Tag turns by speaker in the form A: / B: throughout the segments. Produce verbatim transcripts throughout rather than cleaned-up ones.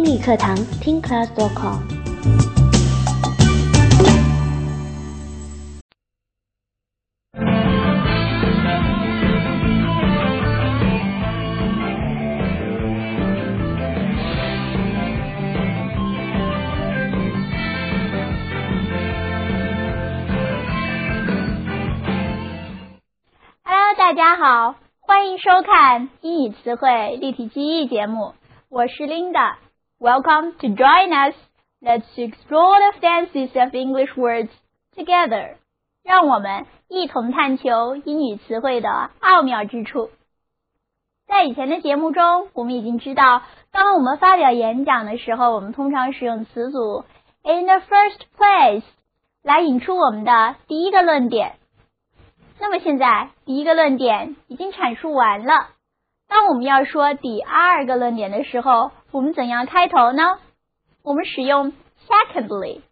A: 英语课堂听 class dot com。
B: Hello， 大家好，欢迎收看英语词汇立体记忆节目，我是 Linda。Welcome to join us. Let's explore the fancies of English words together. 让我们一同探求英语词汇的奥妙之处。在以前的节目中，我们已经知道，当我们发表演讲的时候，我们通常使用词组 in the first place 来引出我们的第一个论点。那么现在第一个论点已经阐述完了，当我们要说第二个论点的时候，我们怎样开头呢？我们使用 secondly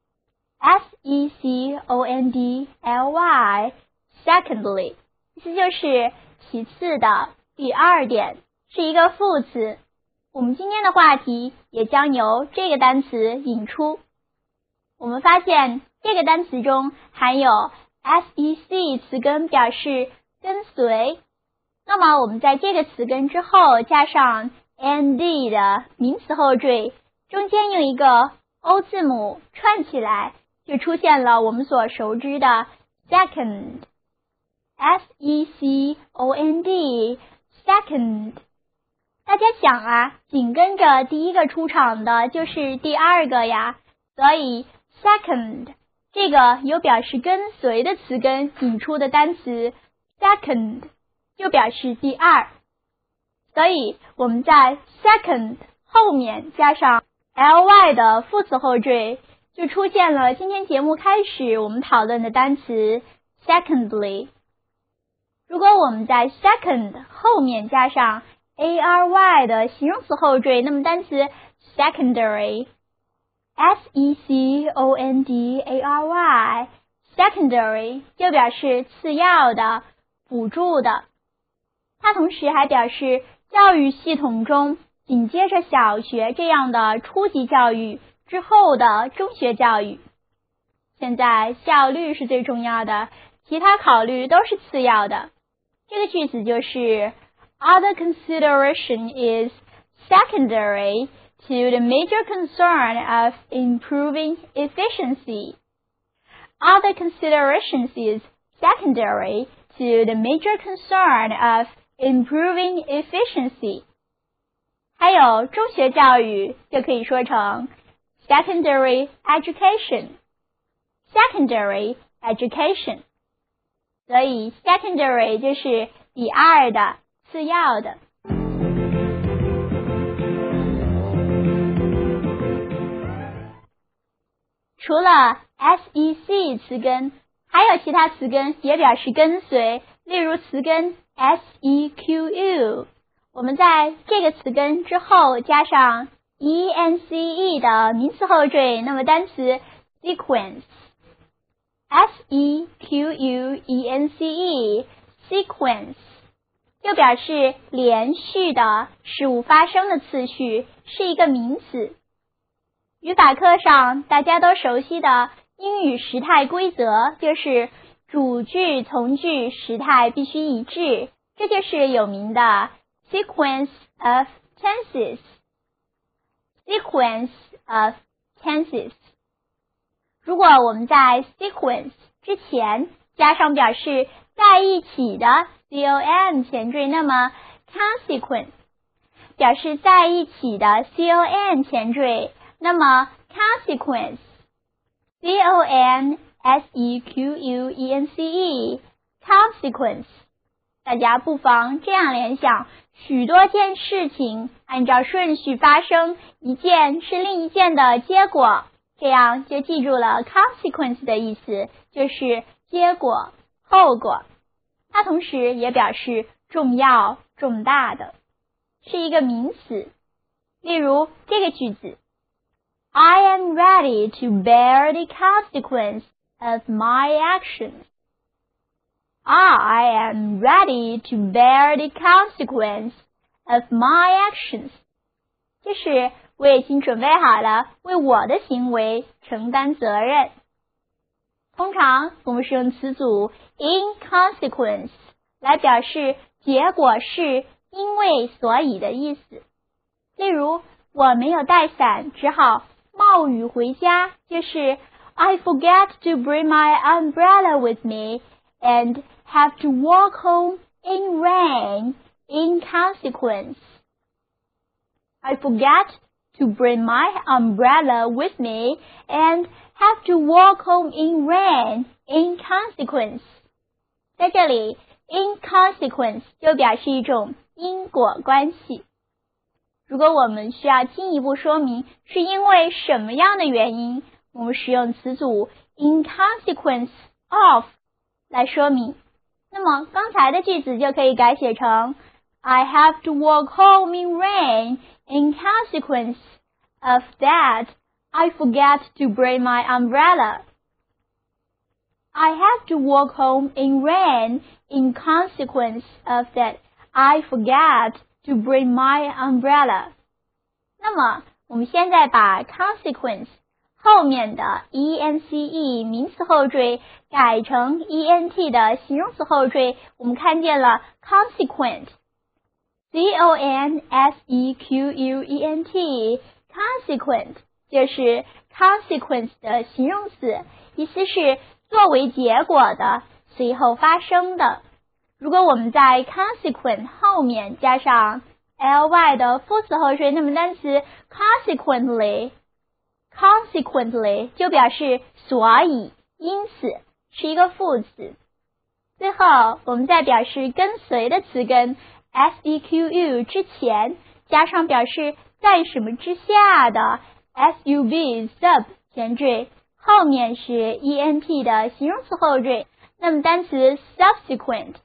B: S E C O N D L Y secondly 意思就是其次的，第二点，是一个副词。我们今天的话题也将由这个单词引出。我们发现这个单词中含有S E C 词根表示跟随，那么我们在这个词根之后加上 N D 的名词后缀，中间用一个 O 字母串起来，就出现了我们所熟知的 second S E C O N D second。 大家想啊，紧跟着第一个出场的就是第二个呀，所以 second这个有表示跟随的词根引出的单词 second 就表示第二，所以我们在 second 后面加上 ly 的副词后缀，就出现了今天节目开始我们讨论的单词 secondly。 如果我们在 second 后面加上 ary 的形容词后缀，那么单词 secondary S E C O N D A R Y secondary 就表示次要的、辅助的。它同时还表示教育系统中紧接着小学这样的初级教育之后的中学教育。现在效率是最重要的，其他考虑都是次要的。这个句子就是 Other consideration is secondary to the major concern of improving efficiency. Other considerations is secondary to the major concern of improving efficiency. 还有中学教育就可以说成 secondary education. Secondary education. 所以 secondary 就是第二的、次要的。除了 S E C 词根，还有其他词根也表示跟随，例如词根 S E Q U， 我们在这个词根之后加上 E N C E 的名词后缀，那么单词 sequence S E Q U E N C E sequence 就表示连续的事物发生的次序，是一个名词。语法课上大家都熟悉的英语时态规则就是主句从句时态必须一致，这就是有名的 sequence of tenses sequence of tenses。 如果我们在 sequence 之前加上表示在一起的 con 前缀，那么 consequence 表示在一起的 con 前缀，那么 consequence C O N S E Q U E N C E consequence 大家不妨这样联想，许多件事情按照顺序发生，一件是另一件的结果，这样就记住了 consequence 的意思，就是结果、后果。它同时也表示重要、重大的，是一个名词。例如这个句子I am ready to bear the consequence of my actions. I am ready to bear the consequence of my actions. 就是我已经准备好了为我的行为承担责任。通常我们是用词组 in consequence 来表示结果是因为所以的意思。例如，我没有带伞，只好冒雨回家，就是 I forget to bring my umbrella with me and have to walk home in rain in consequence. I forget to bring my umbrella with me and have to walk home in rain in consequence. 在这里 in consequence 就表示一种因果关系。如果我们需要进一步说明是因为什么样的原因，我们使用词组 in consequence of 来说明。那么刚才的句子就可以改写成 I have to walk home in rain in consequence of that I forget to bring my umbrella. I have to walk home in rain in consequence of that I forget to bring my umbrella. 那么我们现在把 consequence 后面的 ence 名词后缀改成 ent 的形容词后缀，我们看见了 consequent c o n s e q u e n t consequent 就是 consequence 的形容词，意思是作为结果的，随后发生的。如果我们在 consequent 后面加上 ly 的副词后缀，那么单词 consequently consequently 就表示所以，因此是一个副词。最后我们在表示跟随的词根 sequ 之前加上表示在什么之下的 sub sub 前缀，后面是 ent 的形容词后缀，那么单词 subsequent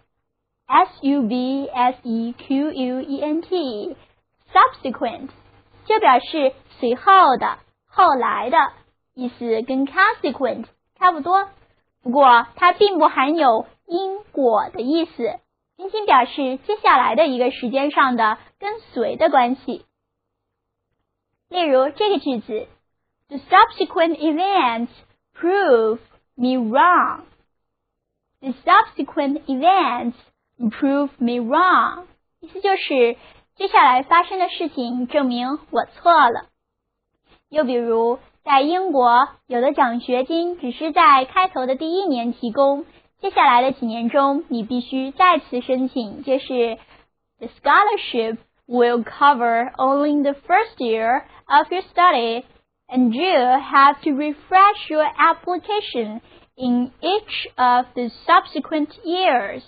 B: S-U-B-S-E-Q-U-E-N-T subsequent 就表示随后的，后来的，意思跟 consequent 差不多，不过它并不含有因果的意思，仅仅表示接下来的一个时间上的跟随的关系。例如这个句子 The subsequent events prove me wrong. The subsequent events prove me wrong. 意思就是接下来发生的事情证明我错了。又比如在英国，有的奖学金只是在开头的第一年提供，接下来的几年中你必须再次申请，就是 The scholarship will cover only the first year of your study, and you have to refresh your application in each of the subsequent years.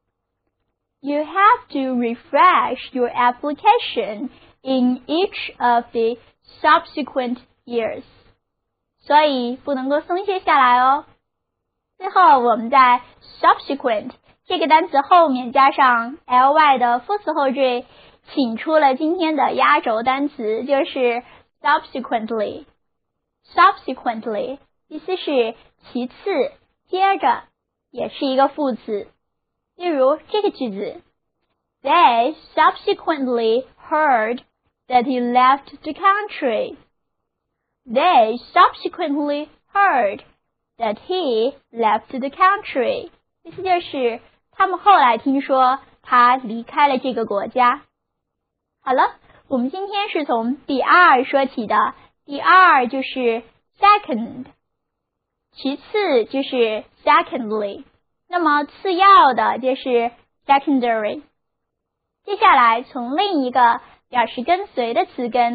B: You have to refresh your application in each of the subsequent years. 所以不能够松懈下来哦。最后我们在 subsequent 这个单词后面加上 ly 的副词后缀，请出了今天的压轴单词，就是 subsequently. Subsequently 意思是其次，接着，也是一个副词。例如这个句子 They subsequently heard that he left the country. They subsequently heard that he left the country. 意思就是他们后来听说他离开了这个国家。好了，我们今天是从第二说起的，第二就是 second， 其次就是 secondly， 那么次要的就是 secondary。接下来从另一个表示跟随的词根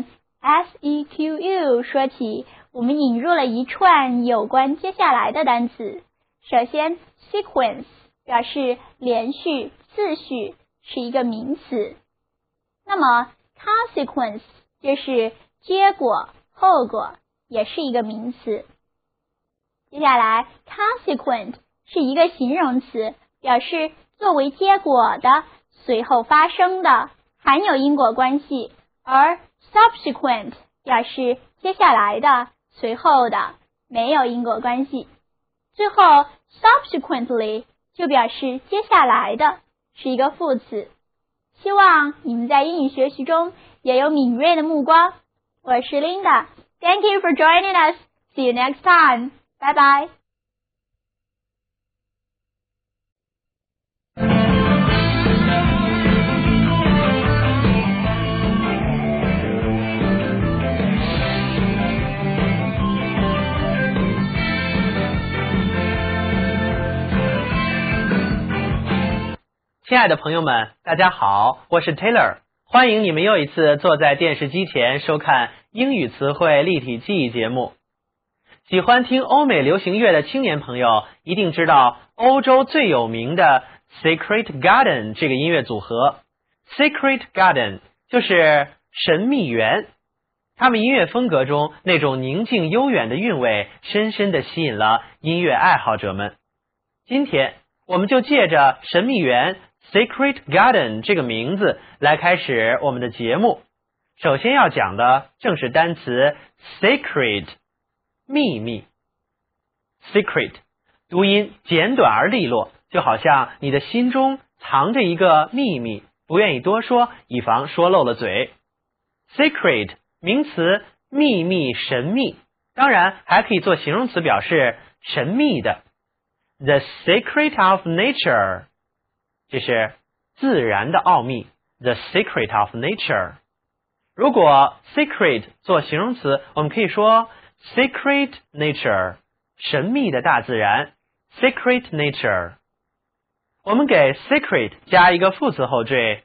B: sequ 说起，我们引入了一串有关接下来的单词。首先 sequence 表示连续、次序，是一个名词。那么 consequence 就是结果、后果，也是一个名词。接下来 consequent 是一个形容词，表示作为结果的，随后发生的，含有因果关系，而 subsequent 表示接下来的，随后的，没有因果关系。最后 subsequently 就表示接下来的，是一个副词。希望你们在英语学习中也有敏锐的目光。 我是 Linda. Thank you for joining us. See you next time. Bye bye.
C: 亲爱的朋友们，大家好，我是 Taylor， 欢迎你们又一次坐在电视机前收看英语词汇立体记忆节目。喜欢听欧美流行乐的青年朋友一定知道欧洲最有名的 Secret Garden 这个音乐组合。 Secret Garden 就是神秘园，他们音乐风格中那种宁静悠远的韵味深深地吸引了音乐爱好者们。今天我们就借着神秘园 Secret Garden 这个名字来开始我们的节目。首先要讲的正是单词 Secret， 秘密。 Secret 读音简短而利落，就好像你的心中藏着一个秘密，不愿意多说，以防说漏了嘴。 Secret 名词，秘密、神秘，当然还可以做形容词表示神秘的。 The secret of nature， 这是自然的奥秘。 The secret of nature。 如果 secret 做形容词，我们可以说 secret nature， 神秘的大自然。 Secret nature。 我们给 secret 加一个副词后缀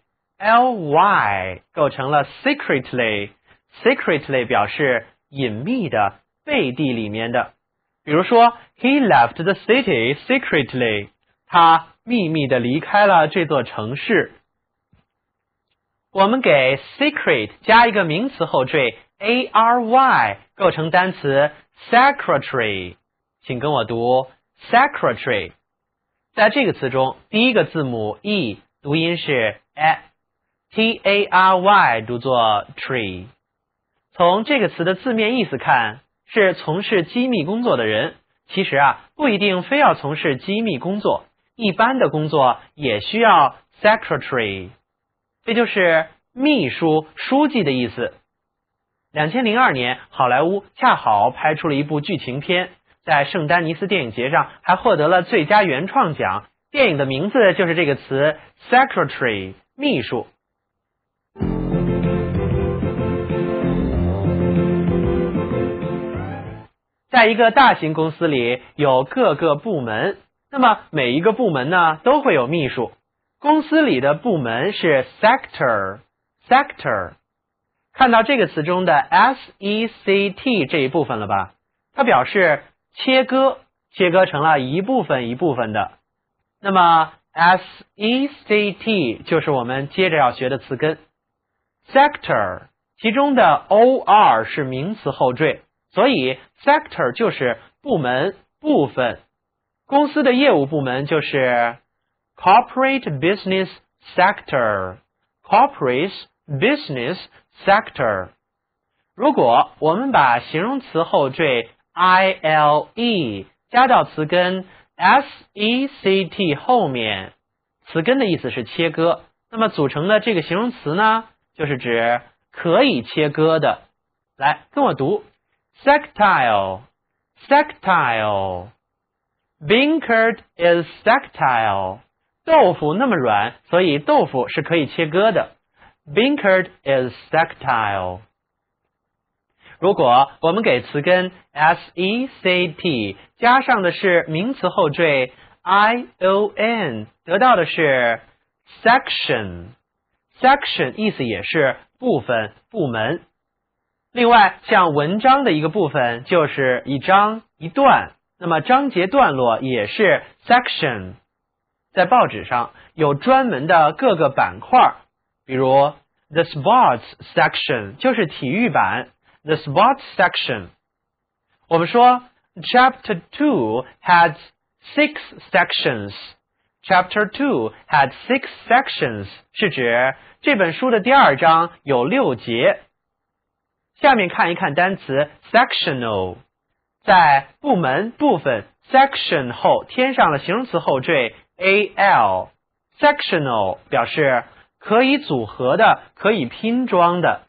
C: ly， 构成了 secretly。 secretly 表示隐秘的，背地里面的。比如说 He left the city secretly， 他秘密地离开了这座城市。我们给 secret 加一个名词后缀 ary， 构成单词 secretary， 请跟我读 secretary。 在这个词中，第一个字母 e 读音是 a，t a r y 读作 tree。 从这个词的字面意思看，是从事机密工作的人。其实啊，不一定非要从事机密工作，一般的工作也需要 secretary， 这就是秘书、书记的意思。两千零二年，好莱坞恰好拍出了一部剧情片，在圣丹尼斯电影节上还获得了最佳原创奖。电影的名字就是这个词 secretary， 秘书。在一个大型公司里有各个部门，那么每一个部门呢都会有秘书。公司里的部门是 sector， sector。 看到这个词中的 S E C T 这一部分了吧？它表示切割，切割成了一部分一部分的。那么 S E C T 就是我们接着要学的词根。 sector 其中的 O R 是名词后缀，所以 sector 就是部门、部分。公司的业务部门就是 corporate business sector， corporate business sector。 如果我们把形容词后缀 I L E 加到词根 S E C T 后面，词根的意思是切割，那么组成的这个形容词呢，就是指可以切割的。来，跟我读Sectile, sectile. Bean curd is sectile. 豆腐那么软，所以豆腐是可以切割的。Bean curd is sectile. 如果我们给词根 S E C T 加上的是名词后缀 I O N， 得到的是 section。 section 意思也是部分、部门。另外，像文章的一个部分就是一章一段，那么章节段落也是 section。 在报纸上有专门的各个板块，比如 the sports section 就是体育版， the sports section。 我们说 chapter two had six sections， chapter two had six sections 是指这本书的第二章有六节。下面看一看单词 sectional， 在部门、部分 section 后添上了形容词后缀 al， sectional 表示可以组合的、可以拼装的。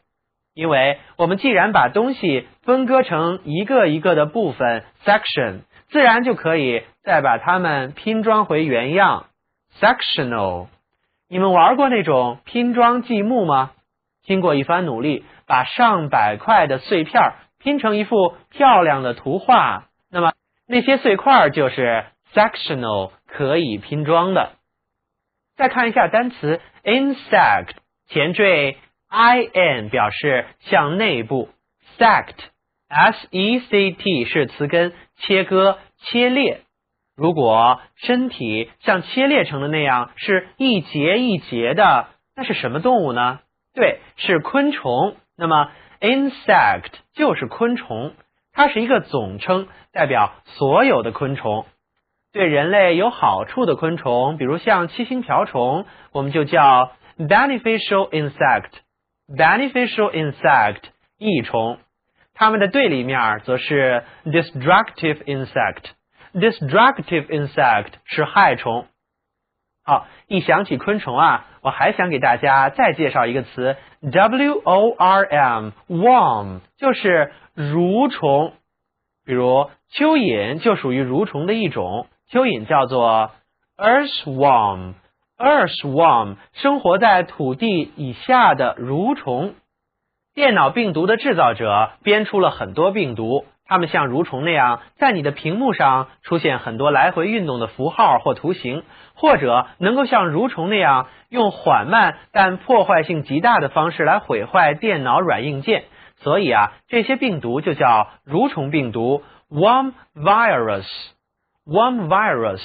C: 因为我们既然把东西分割成一个一个的部分 section， 自然就可以再把它们拼装回原样 sectional。 你们玩过那种拼装积木吗？经过一番努力，把上百块的碎片拼成一幅漂亮的图画，那么那些碎块就是 sectional 可以拼装的。再看一下单词 insect， 前缀 in 表示向内部， sect S E C T 是词根切割切裂。如果身体像切裂成的那样是一节一节的，那是什么动物呢？对，是昆虫。那么 insect 就是昆虫，它是一个总称，代表所有的昆虫。对人类有好处的昆虫，比如像七星瓢虫，我们就叫 beneficial insect beneficial insect 益虫。它们的对立面则是 destructive insect destructive insect 是害虫。好，一想起昆虫啊，我还想给大家再介绍一个词 W O R M worm 就是蠕虫。比如蚯蚓就属于蠕虫的一种，蚯蚓叫做 earthworm earthworm 生活在土地以下的蠕虫。电脑病毒的制造者编出了很多病毒，它们像蠕虫那样在你的屏幕上出现很多来回运动的符号或图形，或者能够像蠕虫那样用缓慢但破坏性极大的方式来毁坏电脑软硬件。所以啊，这些病毒就叫蠕虫病毒 worm virus worm virus。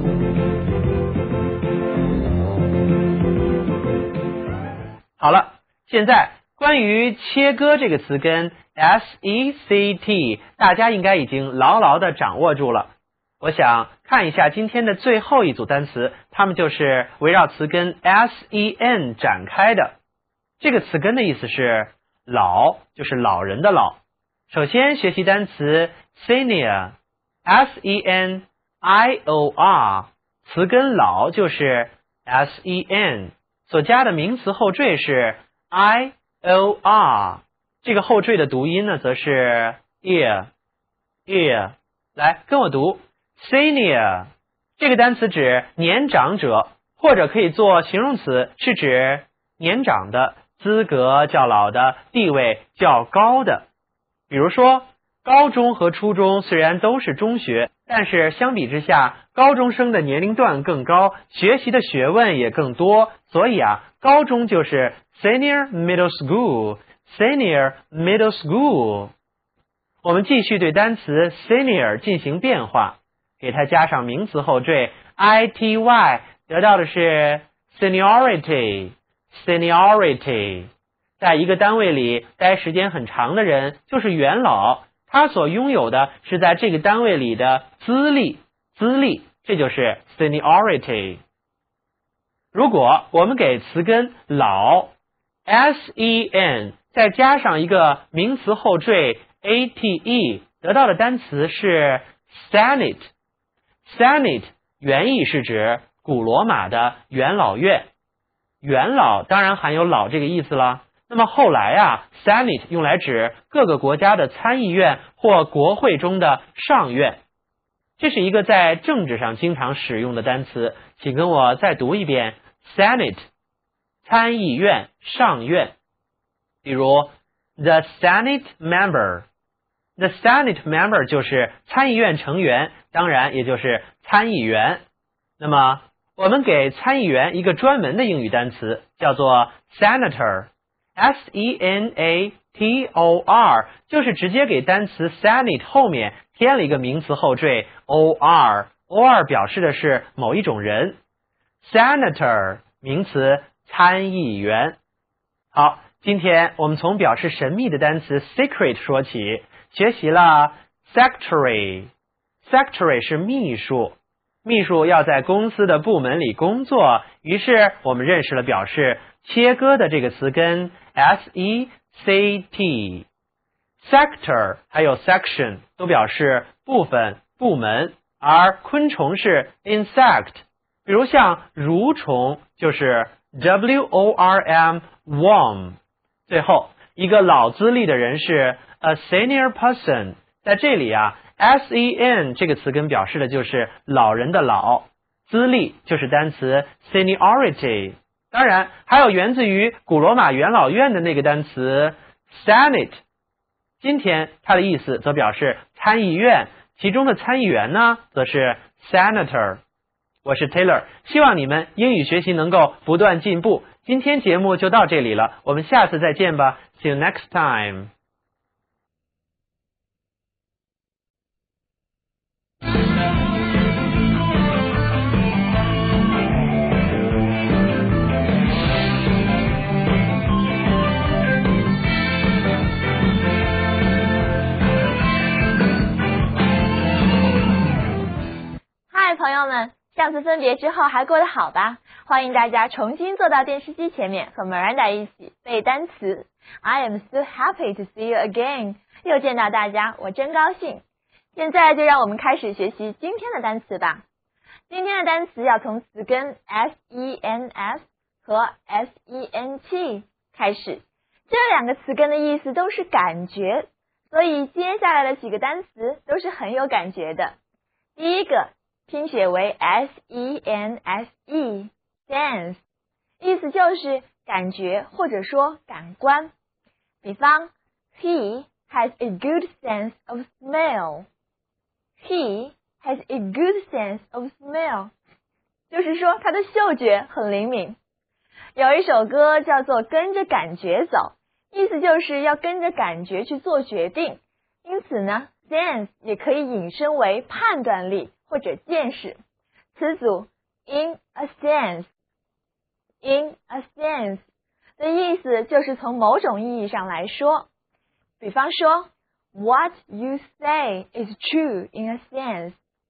C: 好了，现在关于切割这个词根 S E C T 大家应该已经牢牢地掌握住了。我想看一下今天的最后一组单词，它们就是围绕词根 S E N 展开的。这个词根的意思是老，就是老人的老。首先学习单词 senior S E N I O R 词根老就是 S E N， 所加的名词后缀是 I O R， 这个后缀的读音呢则是 ear ear。 来跟我读 senior， 这个单词指年长者，或者可以做形容词，是指年长的，资格较老的，地位较高的。比如说高中和初中虽然都是中学，但是相比之下，高中生的年龄段更高，学习的学问也更多，所以啊，高中就是 senior middle school senior middle school。 我们继续对单词 senior 进行变化，给它加上名词后缀 ity， 得到的是 seniority seniority。 在一个单位里待时间很长的人就是元老，他所拥有的是在这个单位里的资历资历，这就是 seniority。 如果我们给词根老 S E N 再加上一个名词后缀 A T E， 得到的单词是 Senate Senate 原意是指古罗马的元老院，元老当然含有老这个意思了。那么后来啊 Senate 用来指各个国家的参议院或国会中的上院，这是一个在政治上经常使用的单词，请跟我再读一遍 Senate 参议院上院。比如 The Senate member The Senate member 就是参议院成员，当然也就是参议员。那么我们给参议员一个专门的英语单词叫做 Senator S E N A T O R， 就是直接给单词 Senate 后面添了一个名词后缀 O R O R 表示的是某一种人。 Senator 名词参议员。好，今天我们从表示神秘的单词 secret 说起，学习了 secretary secretary 是秘书，秘书要在公司的部门里工作，于是我们认识了表示切割的这个词根 S E C T。 sector 还有 section 都表示部分部门，而昆虫是 insect， 比如像蠕虫就是 W O R M worm。 最后一个老资历的人是 a senior person， 在这里啊 S E N 这个词根表示的就是老人的老，资历就是单词 seniority， 当然还有源自于古罗马元老院的那个单词 Senate， 今天它的意思则表示参议院，其中的参议员呢则是 senator。我是 Taylor， 希望你们英语学习能够不断进步。今天节目就到这里了，我们下次再见吧。See you next time.
D: Hi， 朋友们。上次分别之后还过得好吧？欢迎大家重新坐到电视机前面和 Miranda 一起背单词。I am so happy to see you again， 又见到大家，我真高兴。现在就让我们开始学习今天的单词吧。今天的单词要从词根 S E N S 和 S E N T 开始，这两个词根的意思都是感觉，所以接下来的几个单词都是很有感觉的。第一个拼写为 S E N S E sense， 意思就是感觉或者说感官。比方 He has a good sense of smell， He has a good sense of smell， 就是说他的嗅觉很灵敏。有一首歌叫做跟着感觉走，意思就是要跟着感觉去做决定，因此呢 sense 也可以引申为判断力或者见识。词组 in a sense， in a sense 的意思就是从某种意义上来说。比方说 What you say is true in a sense，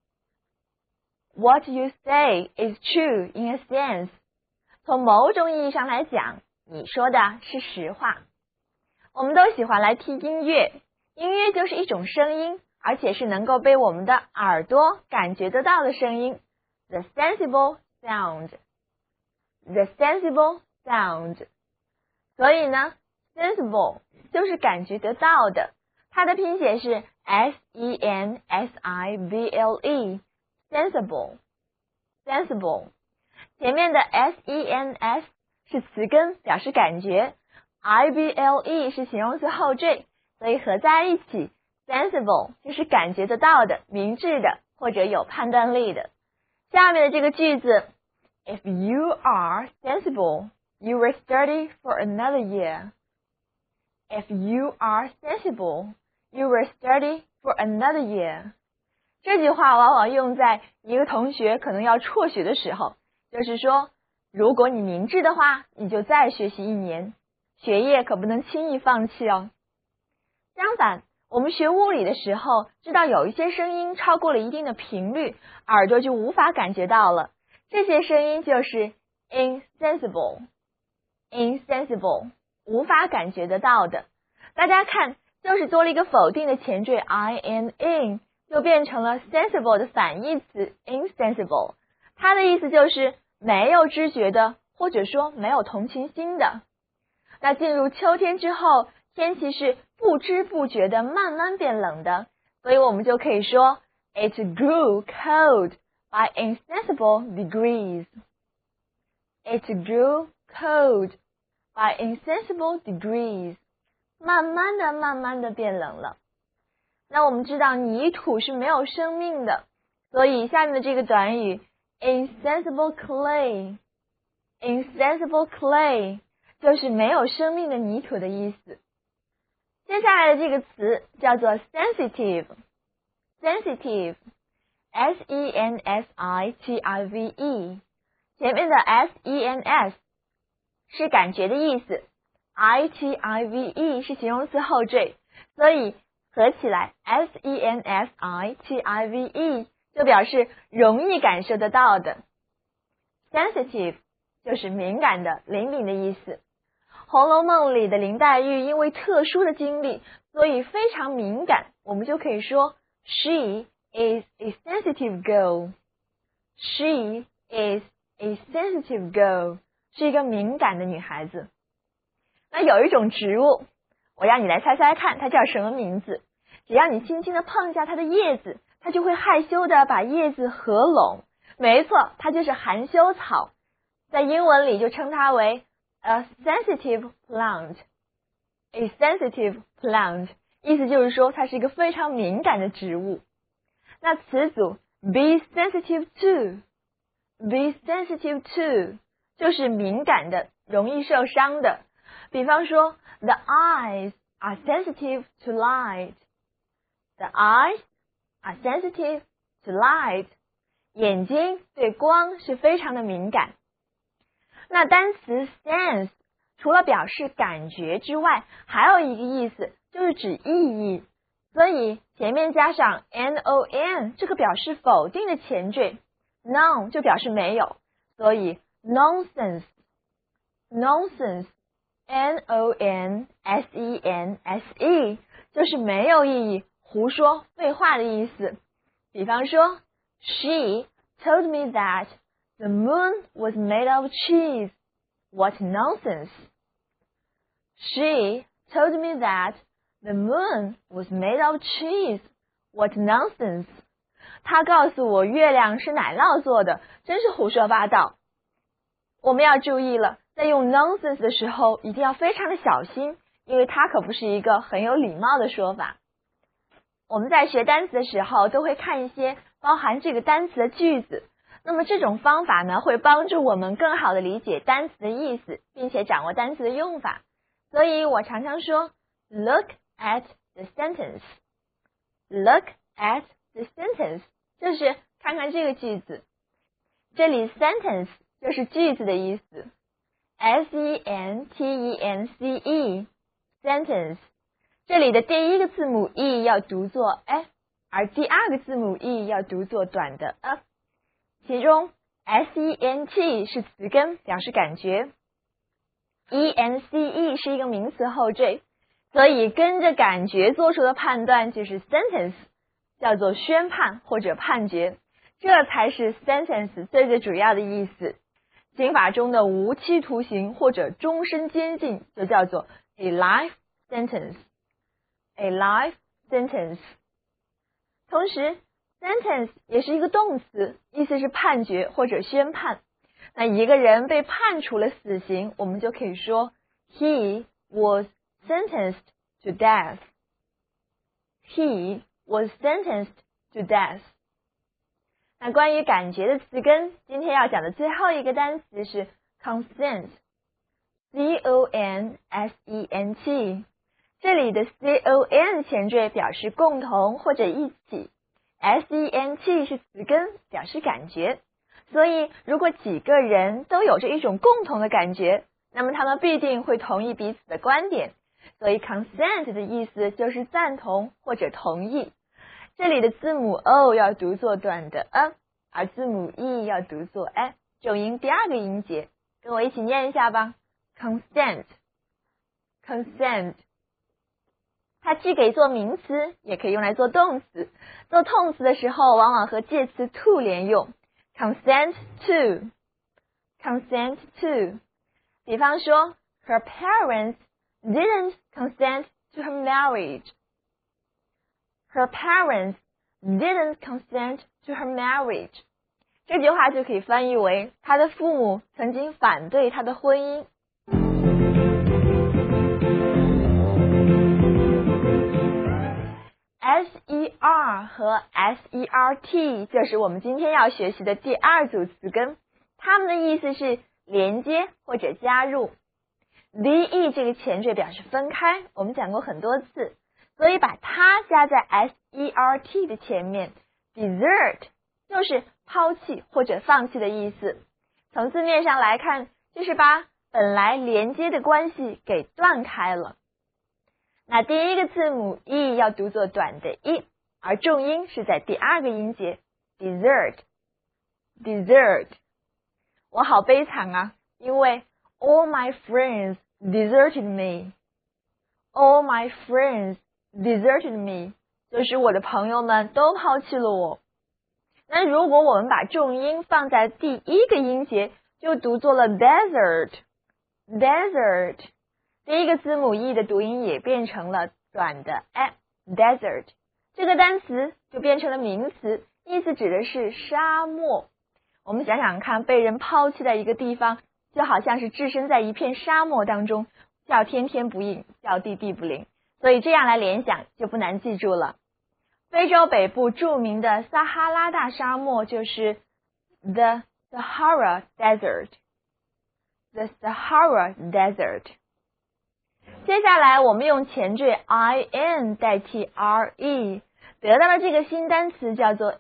D: What you say is true in a sense， 从某种意义上来讲，你说的是实话。我们都喜欢来听音乐，音乐就是一种声音，而且是能够被我们的耳朵感觉得到的声音。The sensible sound， The sensible sound。所以呢 sensible 就是感觉得到的，它的拼写是 S E N S I B L E sensible sensible。前面的 S E N S 是词根，表示感觉， I B L E 是形容词后缀，所以合在一起sensible 就是感觉得到的、明智的或者有判断力的。下面的这个句子 If you are sensible, you will study for another year. If you are sensible, you will study for another year. 这句话往往用在一个同学可能要辍学的时候，就是说如果你明智的话，你就再学习一年，学业可不能轻易放弃哦。相反，我们学物理的时候，知道有一些声音超过了一定的频率，耳朵就无法感觉到了，这些声音就是 insensible insensible 无法感觉得到的。大家看，就是多了一个否定的前缀 I N in， 就变成了 sensible 的反义词 insensible， 它的意思就是没有知觉的，或者说没有同情心的。那进入秋天之后，天气是不知不觉的慢慢变冷的，所以我们就可以说 It grew cold by insensible degrees. It grew cold by insensible degrees. 慢慢的慢慢的变冷了。那我们知道泥土是没有生命的，所以下面的这个短语 insensible clay insensible clay 就是没有生命的泥土的意思。接下来的这个词叫做 sensitive sensitive S E N S I T I V E， 前面的 S E N S 是感觉的意思， I T I V E 是形容词后缀，所以合起来 S E N S I T I V E 就表示容易感受得到的。 sensitive 就是敏感的、灵敏的意思。红楼梦里的林黛玉因为特殊的经历，所以非常敏感，我们就可以说 She is a sensitive girl. She is a sensitive girl. 是一个敏感的女孩子。那有一种植物， 我让你来猜猜看它叫什么名字。只要你轻轻地碰一下它的叶子，它就会害羞地把叶子合拢。没错，它就是含羞草，在英文里就称它为 a sensitive plant。 a sensitive plant 意思就是说它是一个非常敏感的植物。那词组 be sensitive to be sensitive to 就是敏感的，容易受伤的。比方说 the eyes are sensitive to light。 The eyes are sensitive to light。 眼睛对光是非常的敏感。那单词 sense 除了表示感觉之外，还有一个意思就是指意义，所以前面加上 non 这个表示否定的前缀， none 就表示没有，所以 nonsense nonsense n o n s e n s e 就是没有意义，胡说废话的意思。比方说 She told me that the moon was made of cheese. What nonsense. She told me that the moon was made of cheese. What nonsense. 她告诉我月亮是奶酪做的，真是胡说八道。我们要注意了，在用 nonsense 的时候一定要非常的小心，因为它可不是一个很有礼貌的说法。我们在学单词的时候都会看一些包含这个单词的句子，那么这种方法呢，会帮助我们更好的理解单词的意思，并且掌握单词的用法。所以我常常说 look at the sentence look at the sentence 就是看看这个句子。这里 sentence 就是句子的意思， S E N T E N C E sentence。这里的第一个字母 e 要读作 f， 而第二个字母 e 要读作短的 a。其中 S E N T 是词根，表示感觉， E N C E 是一个名词后缀，所以跟着感觉做出的判断就是 sentence， 叫做宣判或者判决，这才是 sentence 最最主要的意思。刑法中的无期徒刑或者终身监禁就叫做 a life sentence a life sentence。 同时 sentence 也是一个动词，意思是判决或者宣判。那一个人被判处了死刑，我们就可以说 he was sentenced to death he was sentenced to death。 那关于感觉的词根，今天要讲的最后一个单词是 consent C O N S E N T。这里的 C O N 前缀表示共同或者一起， S E N T 是词根，表示感觉。所以如果几个人都有着一种共同的感觉，那么他们必定会同意彼此的观点，所以 consent 的意思就是赞同或者同意。这里的字母 O 要读作短的 a， 而字母 E 要读作 a， 重音第二个音节，跟我一起念一下吧。 consent consent。它既可以做名词，也可以用来做动词。做动词的时候，往往和介词 to 连用 ，consent to consent to。比方说 ，Her parents didn't consent to her marriage. Her parents didn't consent to her marriage. 这句话就可以翻译为她的父母曾经反对她的婚姻。S E R 和 S E R T 就是我们今天要学习的第二组词根，它们的意思是连接或者加入。D E 这个前缀表示分开，我们讲过很多次，所以把它加在 S E R T 的前面 desert 就是抛弃或者放弃的意思。从字面上来看，就是把本来连接的关系给断开了。那第一个字母 E 要读作短的 E， 而重音是在第二个音节 desert desert。 我好悲惨啊，因为 all my friends deserted me all my friends deserted me 就是我的朋友们都抛弃了我。那如果我们把重音放在第一个音节，就读作了 desert desert 第一个字母 e 的读音也变成了短的 a，desert， 这个单词就变成了名词，意思指的是沙漠。我们想想看，被人抛弃在一个地方，就好像是置身在一片沙漠当中，叫天天不应，叫地地不灵，所以这样来联想就不难记住了。非洲北部著名的撒哈拉大沙漠就是 The Sahara Desert。The Sahara Desert。接下来我们用前缀 in 代替 re， 得到的这个新单词叫做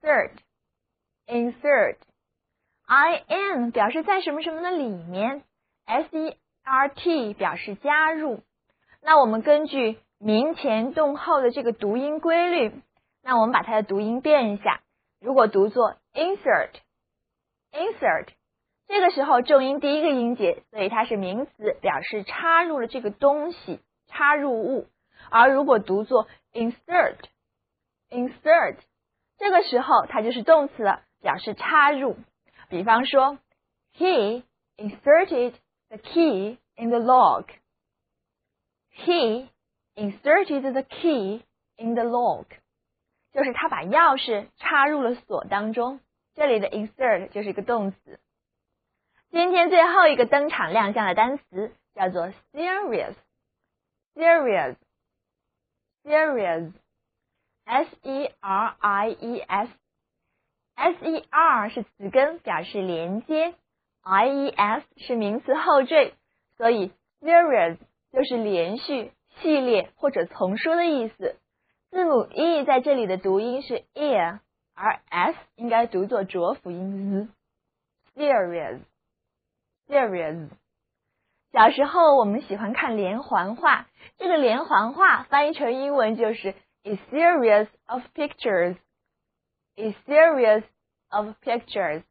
D: insert。insert。in 表示在什么什么的里面 ，sert 表示加入。那我们根据名前动后的这个读音规律，那我们把它的读音变一下，如果读作 insert，insert， 这个时候重音第一个音节，所以它是名词，表示插入了这个东西，插入物。而如果读作 insert，insert， 这个时候它就是动词了，表示插入。比方说 He inserted the key in the lock。He inserted the key in the lock， 就是他把钥匙插入了锁当中，这里的 insert 就是一个动词。今天最后一个登场亮相的单词叫做 serious serious serious S E R I E S S E R 是词根，表示连接， I E S 是名词后缀，所以 serious 就是连续、系列或者丛书的意思。字母 E 在这里的读音是 ear， 而 S 应该读作浊辅音 z。 serious serious。 小时候我们喜欢看连环画，这个连环画翻译成英文就是 a series of pictures a series of pictures。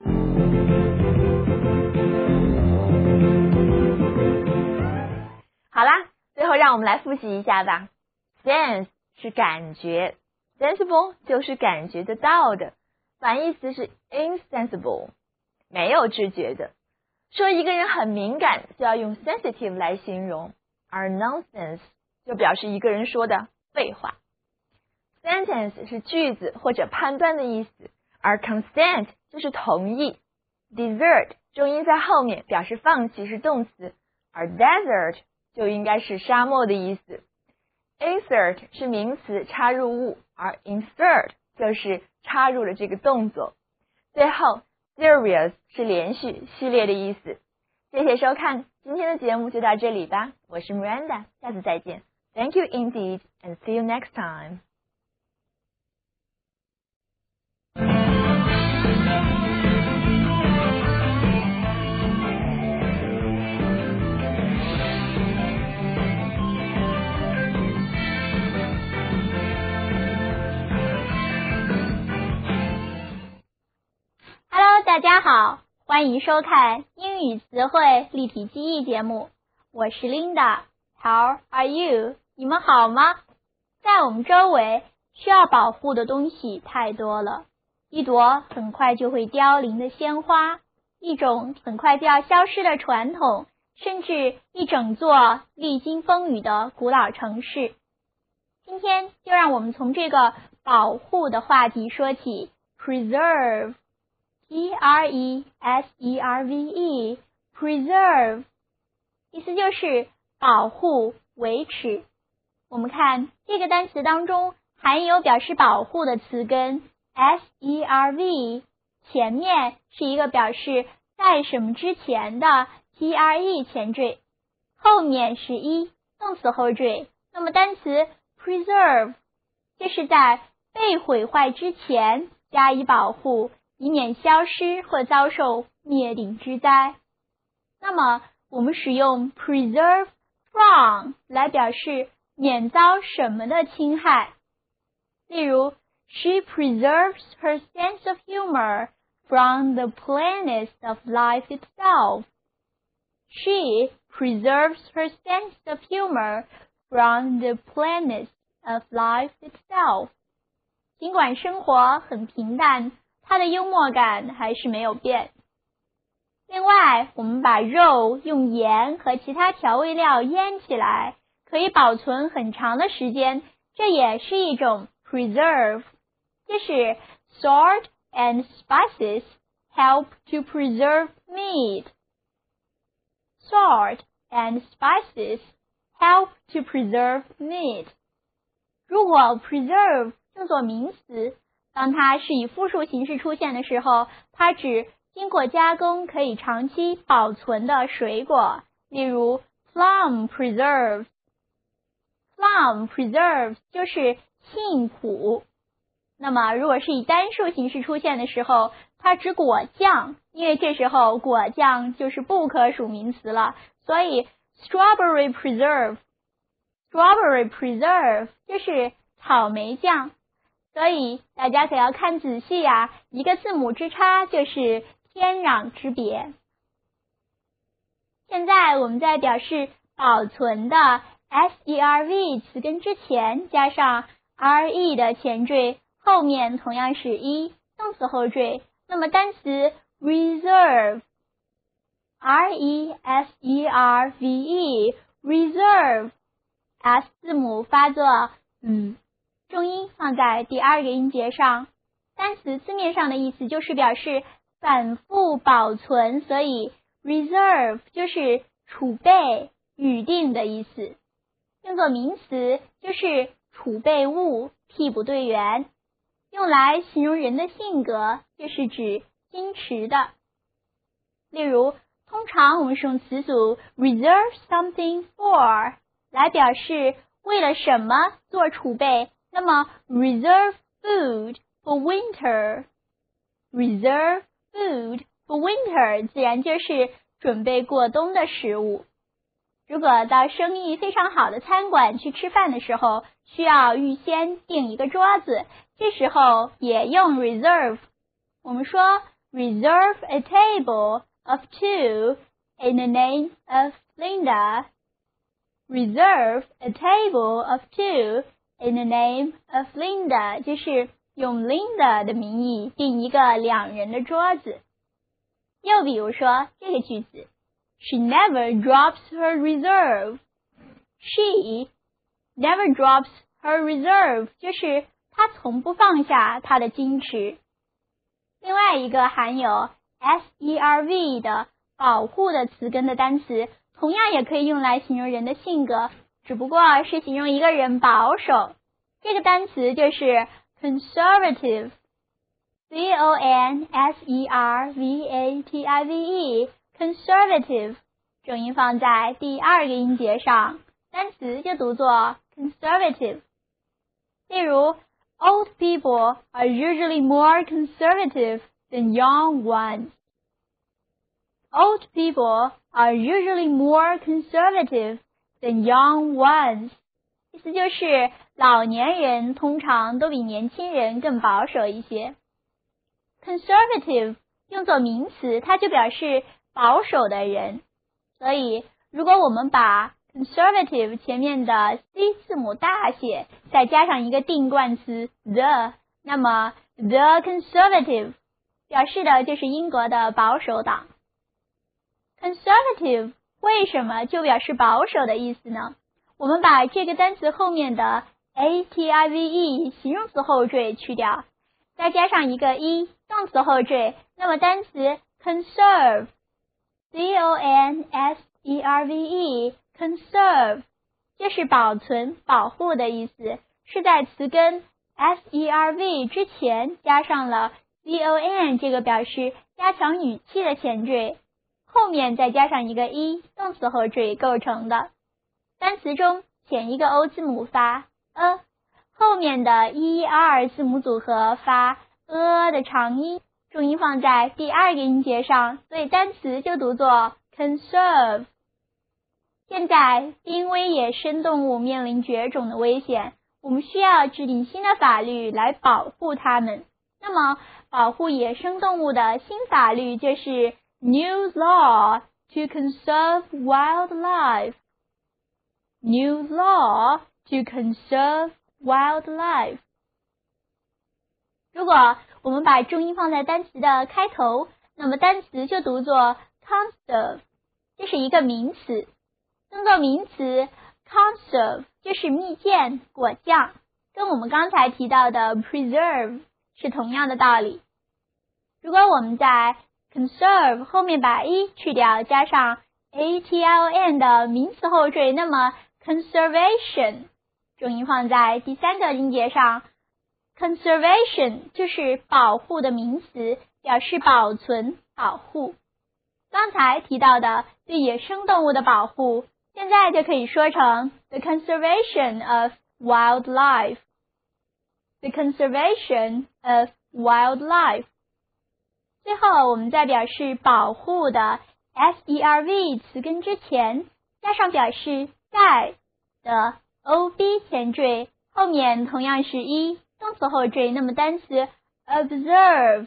D: 好啦，最后让我们来复习一下吧。 sense 是感觉， sensible 就是感觉得到的，反义词是 insensible， 没有知觉的。说一个人很敏感就要用 sensitive 来形容，而 nonsense 就表示一个人说的废话。Sentence 是句子或者判断的意思，而 consent 就是同意。Desert 重音在后面，表示放弃，是动词，而 desert 就应该是沙漠的意思。Insert 是名词，插入物，而 insert 就是插入了这个动作。最后 serious 是连续、系列的意思。谢谢收看，今天的节目就到这里吧，我是 Miranda， 下次再见。Thank you indeed and see you next time.
B: Hello， 大家好，欢迎收看英语词汇立体记忆节目，我是 Linda。How are you？ 你们好吗？在我们周围，需要保护的东西太多了，一朵很快就会凋零的鲜花，一种很快就要消失的传统，甚至一整座历经风雨的古老城市。今天就让我们从这个保护的话题说起 ，preserve。P R E S E R V E preserve 意思就是保护、维持。我们看这个单词当中含有表示保护的词根 S E R V， 前面是一个表示在什么之前的 P R E 前缀，后面是一动词后缀。那么单词 preserve 这是在被毁坏之前加以保护，以免消失或遭受灭顶之灾。那么我们使用 preserve from 来表示免遭什么的侵害。例如 She preserves her sense of humor from the plainness of life itself. She preserves her sense of humor from the plainness of life itself. 尽管生活很平淡，他的幽默感还是没有变。 另外，我们把肉用盐和其他调味料腌起来，可以保存很长的时间，这也是一种 preserve。即使 salt and spices help to preserve meat. Salt and spices help to preserve meat. 如果 preserve 用作名词，当它是以复数形式出现的时候，它指经过加工可以长期保存的水果，例如 plum preserves。 plum preserves 就是杏脯。那么如果是以单数形式出现的时候，它指果酱，因为这时候果酱就是不可数名词了，所以 strawberry preserve strawberry preserve 就是草莓酱。所以大家可要看仔细啊，一个字母之差就是天壤之别。现在我们在表示保存的 serve 词根之前加上 re 的前缀，后面同样是一动词后缀。那么单词 reserve r e s e r v e reserve s 字母发作嗯，重音放在第二个音节上。单词字面上的意思就是表示反复保存，所以 reserve 就是储备、预定的意思。用作名词就是储备物，替补队员。用来形容人的性格，就是指矜持的。例如，通常我们是用词组 reserve something for 来表示为了什么做储备，那么 reserve food for winter reserve food for winter 自然就是准备过冬的食物。如果到生意非常好的餐馆去吃饭的时候，需要预先订一个桌子，这时候也用 reserve。 我们说 reserve a table of two in the name of Linda reserve a table of two in the name of Linda 就是用 Linda 的名义订一个两人的桌子。又比如说这个句子， She never drops her reserve. She never drops her reserve 就是她从不放下她的矜持。另外一个含有 serve 的保护的词根的单词，同样也可以用来形容人的性格，只不过是形容一个人保守。这个单词就是 conservative C O N S E R V A T I V E conservative 重音放在第二个音节上，单词就读作 conservative。 例如 Old people are usually more conservative than young ones. Old people are usually more conservative than young ones. 意思就是老年人通常都比年轻人更保守一些。Conservative 用作名词，它就表示保守的人。所以如果我们把 conservative 前面的 C 字母大写，再加上一个定冠词 the， 那么 the conservative 表示的就是英国的保守党。Conservative 为什么就表示保守的意思呢？我们把这个单词后面的 active 形容词后缀去掉，再加上一个 e 动词后缀，那么单词 conserve C O N S E R V E conserve 就是保存、保护的意思，是在词根 serve 之前加上了 con 这个表示加强语气的前缀，后面再加上一个 e 动词后缀构成的。单词中前一个 o 字母发 a， 后面的 e r 字母组合发 a 的长音，重音放在第二个音节上，所以单词就读作 conserve。 现在濒危野生动物面临绝种的危险，我们需要制定新的法律来保护它们。那么保护野生动物的新法律就是 New Law to Conserve Wildlife New Law to Conserve Wildlife。 如果我们把重音放在单词的开头，那么单词就读作 conserve 这是一个名词，动作名词 conserve 就是蜜饯、果酱，跟我们刚才提到的 preserve 是同样的道理。如果我们在 conserve 后面把 e 去掉，加上 ation 的名词后缀，那么 conservation 重音放在第三个音节上， conservation 就是保护的名词，表示保存、保护。刚才提到的对野生动物的保护，现在就可以说成 the conservation of wildlife. The conservation of wildlife. 最后我们在表示保护的 serv 词根之前加上表示在的 ob 前缀，后面同样是一动词后缀，那么单词 observe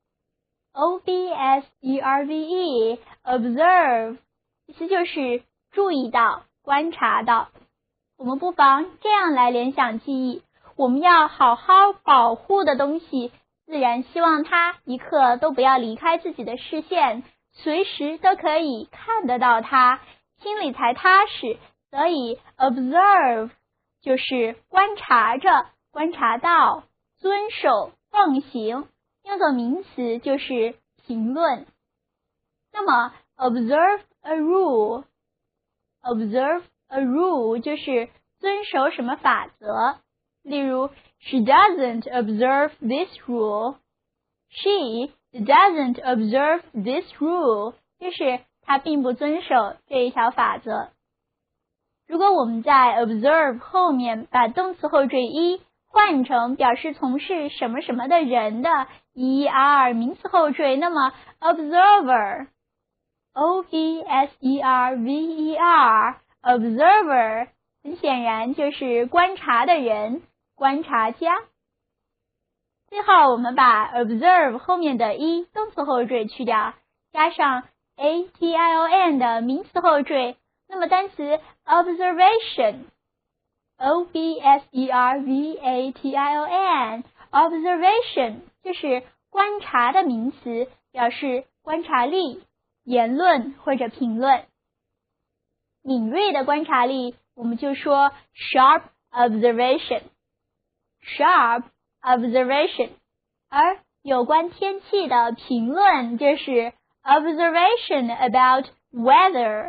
B: O B S E R V E observe 意思就是注意到、观察到。我们不妨这样来联想记忆，我们要好好保护的东西，自然希望它一刻都不要离开自己的视线，随时都可以看得到它，心里才踏实。所以 observe 就是观察着、观察到、遵守、奉行，用作名词就是评论。那么 observe a rule observe a rule 就是遵守什么法则，例如 she doesn't observe this rule she doesn't observe this rule 就是她并不遵守这一条法则。如果我们在 observe 后面把动词后缀一换成表示从事什么什么的人的 er 名词后缀，那么 observer O B S E R V E R observer 很显然就是观察的人、观察家。最后我们把 observe 后面的一动词后缀去掉，加上 ation 的名词后缀，那么单词 observation O B S E R V A T I O N observation 就是观察的名词，表示观察力、言论或者评论。敏锐的观察力我们就说 sharp observation sharp observation 而有关天气的评论就是 observation about weather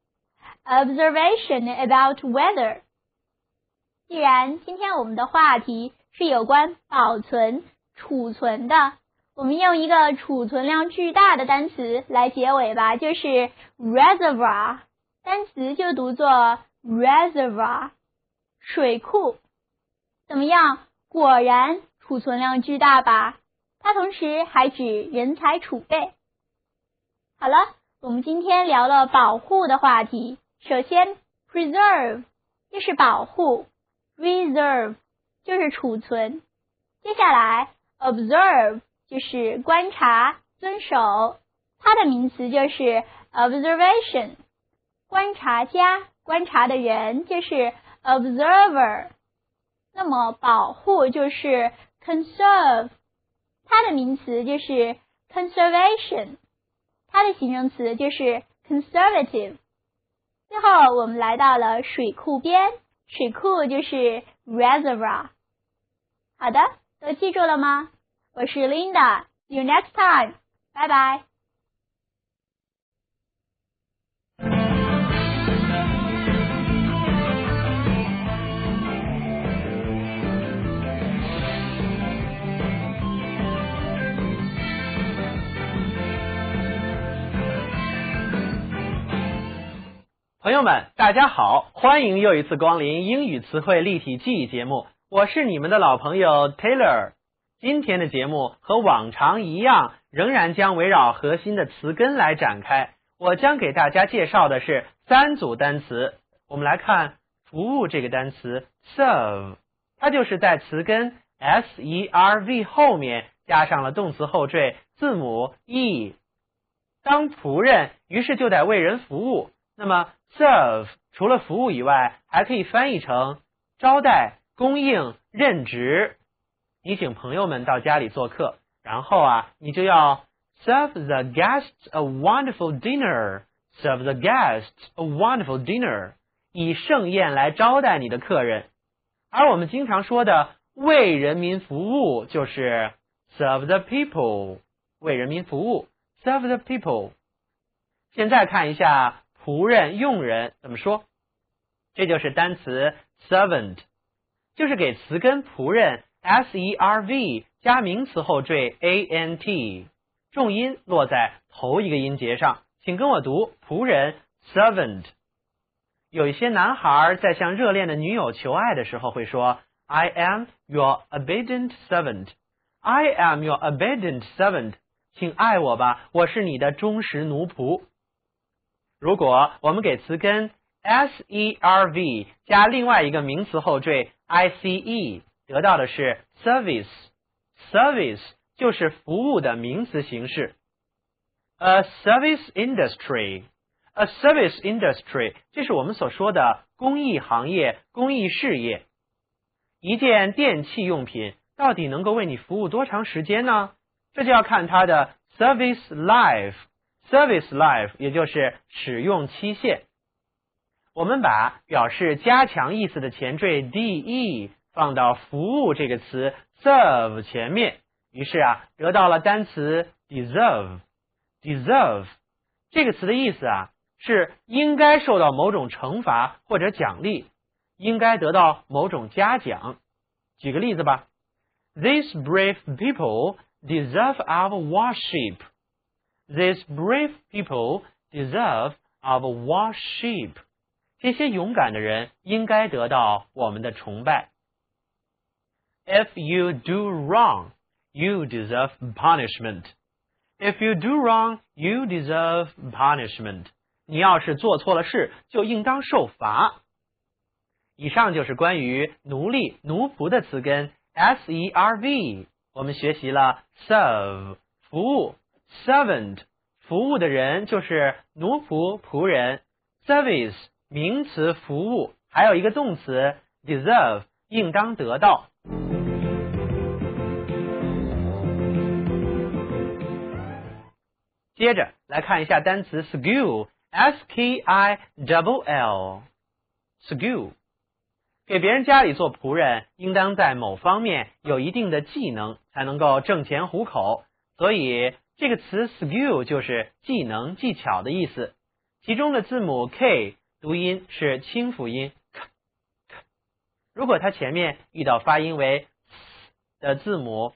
B: observation about weather。 既然今天我们的话题是有关保存、储存的，我们用一个储存量巨大的单词来结尾吧，就是 reservoir， 单词就读作 reservoir， 水库。怎么样？果然储存量巨大吧？它同时还指人才储备。好了，我们今天聊了保护的话题。首先 preserve 就是保护， reserve 就是储存。接下来 observe 就是观察、遵守，它的名词就是 observation。 观察家、观察的人就是 observer。 那么保护就是 conserve， 它的名词就是 conservation， 它的形容词就是 conservative。 最后我们来到了水库边，水库就是 reservoir。 好的，都记住了吗？我是 Linda， See you next time， 拜拜。
C: 朋友们，大家好，欢迎又一次光临英语词汇立体记忆节目，我是你们的老朋友 Taylor。 今天的节目和往常一样，仍然将围绕核心的词根来展开。我将给大家介绍的是三组单词。我们来看服务这个单词 serve， 它就是在词根 serv 后面加上了动词后缀字母 e。 当仆人，于是就得为人服务，那么 serve 除了服务以外，还可以翻译成招待、供应、任职。你请朋友们到家里做客，然后啊，你就要 Serve the guests a wonderful dinner. Serve the guests a wonderful dinner. 以盛宴来招待你的客人。而我们经常说的为人民服务就是 serve the people. 为人民服务 serve the people. 现在看一下仆人、佣人怎么说。这就是单词 servant， 就是给词根仆人 S E R V 加名词后缀 A N T， 重音落在头一个音节上。请跟我读仆人 servant。 有一些男孩在向热恋的女友求爱的时候会说 I am your obedient servant. I am your obedient servant. 请爱我吧，我是你的忠实奴仆。如果我们给词根 S E R V 加另外一个名词后缀 I C E， 得到的是 service。 service 就是服务的名词形式。 A service industry. A service industry 这是我们所说的公益行业、公益事业。一件电器用品到底能够为你服务多长时间呢？这就要看它的 service life。 service life 也就是使用期限。我们把表示加强意思的前缀 de 放到服务这个词 serve 前面，于是啊，得到了单词 deserve。 deserve 这个词的意思啊，是应该受到某种惩罚或者奖励，应该得到某种嘉奖。举个例子吧。 These brave people deserve our worship. These brave people deserve our worship. 这些勇敢的人应该得到我们的崇拜。 If you do wrong, you deserve punishment. If you do wrong, you deserve punishment. 你要是做错了事，就应当受罚。以上就是关于奴隶、奴仆的词根 S E R V。 我们学习了 serve 服务， servant 服务的人就是奴仆、仆人， service名词服务，还有一个动词 deserve 应当得到。接着来看一下单词 skill S K I L L skill。 给别人家里做仆人，应当在某方面有一定的技能，才能够挣钱糊口，所以这个词 skill 就是技能、技巧的意思。其中的字母 K 读音是清辅音 k k， 如果它前面遇到发音为 s 的字母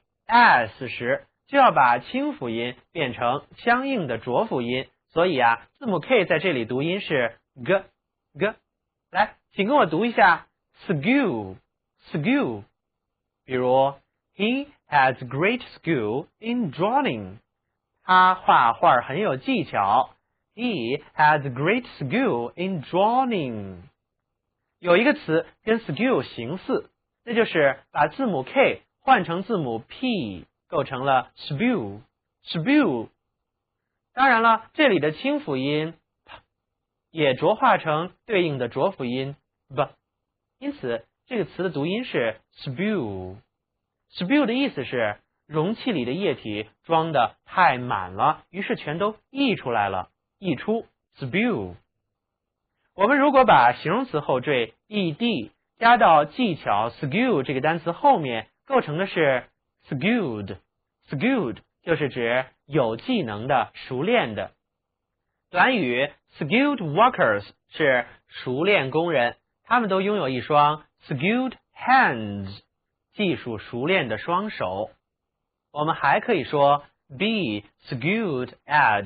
C: s 时，就要把清辅音变成相应的浊辅音，所以啊，字母 K 在这里读音是 g g。 来，请跟我读一下 skill skill。 比如 He has great skill in drawing. 他画画很有技巧。He has great skill in drawing. 有一个词跟 skill 形似，那就是把字母 K 换成字母 P， 构成了 spew spew。 当然了，这里的清辅音 p 也浊化成对应的浊辅音 b， 因此这个词的读音是 spew。 spew 的意思是容器里的液体装的太满了，于是全都溢出来了，溢出 spew。 我们如果把形容词后缀 ed 加到技巧 skill 这个单词后面，构成的是 skilled skilled 就是指有技能的、熟练的。短语 skilled workers 是熟练工人，他们都拥有一双 skilled hands 技术熟练的双手。我们还可以说 be skilled at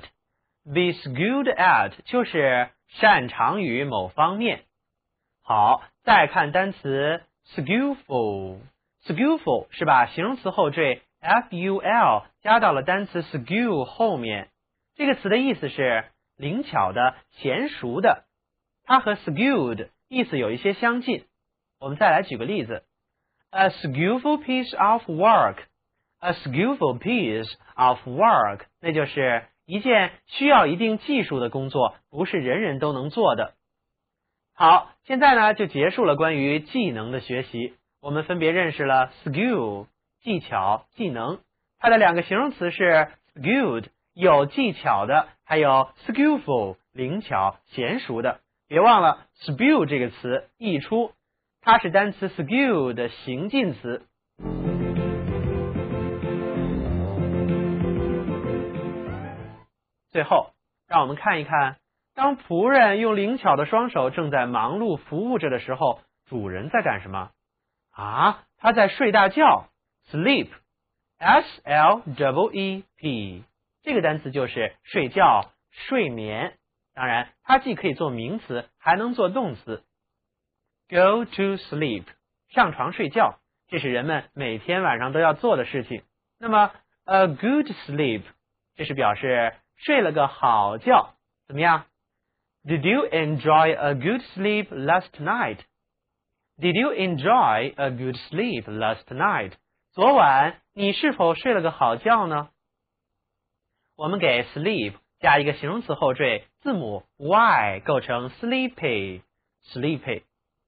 C: be skilled at 就是擅长于某方面。好，再看单词 skillful skillful 是把形容词后缀 F U L 加到了单词 skill 后面，这个词的意思是灵巧的、娴熟的，它和 skilled 意思有一些相近。我们再来举个例子 A skillful piece of work A skillful piece of work 那就是一件需要一定技术的工作，不是人人都能做的。好，现在呢就结束了关于技能的学习，我们分别认识了 skill 技巧、技能，它的两个形容词是 skilled 有技巧的，还有 skillful 灵巧娴熟的。别忘了 skill 这个词一出，它是单词 skill 的形近词。最后，让我们看一看，当仆人用灵巧的双手正在忙碌服务着的时候，主人在干什么？啊，他在睡大觉 sleep S L E E P 这个单词就是睡觉睡眠，当然它既可以做名词还能做动词。 Go to sleep 上床睡觉，这是人们每天晚上都要做的事情。那么 a good sleep 这是表示睡了个好觉，怎么样？ Did you enjoy a good sleep last night? Did you enjoy a good sleep last night? 昨晚你是否睡了个好觉呢？我们给 sleep 加一个形容词后缀，字母 Y 构成 sleepy sleepy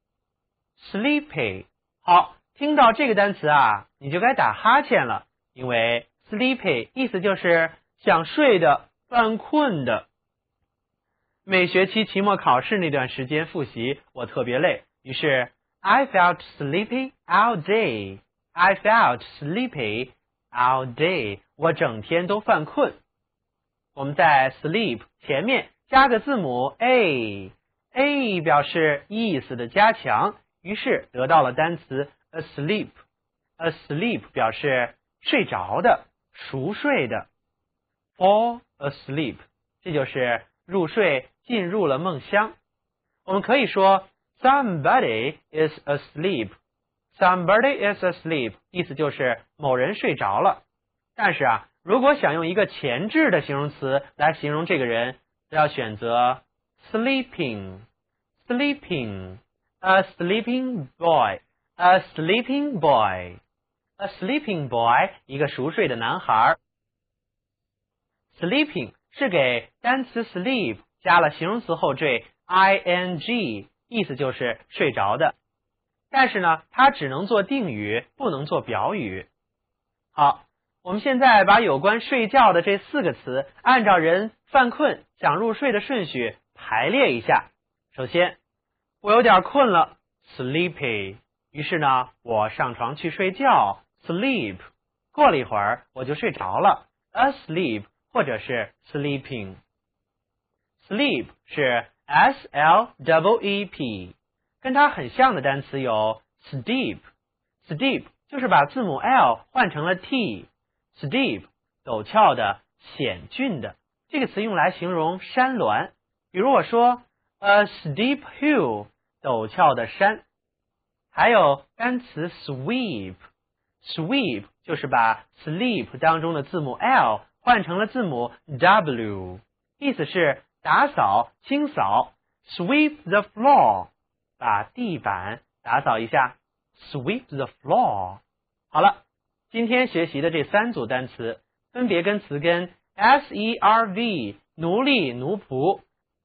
C: sleepy。 好，听到这个单词啊，你就该打哈欠了，因为 sleepy 意思就是想睡的，犯困的。每学期期末考试那段时间复习我特别累，于是 I felt sleepy all day. I felt sleepy all day. 我整天都犯困。我们在 sleep 前面加个字母 a， a 表示意思的加强，于是得到了单词 asleep。 asleep 表示睡着的，熟睡的。 fall asleep 这就是入睡，进入了梦乡。我们可以说 somebody is asleep。 somebody is asleep 意思就是某人睡着了。但是啊，如果想用一个前置的形容词来形容这个人，就要选择 sleeping sleeping a sleeping boy a sleeping boy a sleeping boy 一个熟睡的男孩。 sleeping 是给单词 sleep 加了形容词后缀 ing， 意思就是睡着的。但是呢，它只能做定语，不能做表语。好，我们现在把有关睡觉的这四个词按照人犯困想入睡的顺序排列一下。首先，我有点困了 sleepy， 于是呢我上床去睡觉 sleep， 过了一会儿我就睡着了 asleep 或者是 sleeping。 sleep 是 S L E E P， 跟它很像的单词有 steep steep 就是把字母 L 换成了 T， steep 陡峭的，险峻的，这个词用来形容山峦。比如我说 a steep hill， 陡峭的山。还有单词 sweep sweep 就是把 sleep 当中的字母 L 换成了字母 W， 意思是打扫清扫。 sweep the floor 把地板打扫一下 sweep the floor。 好了，今天学习的这三组单词分别跟词根 serve 奴隶奴仆，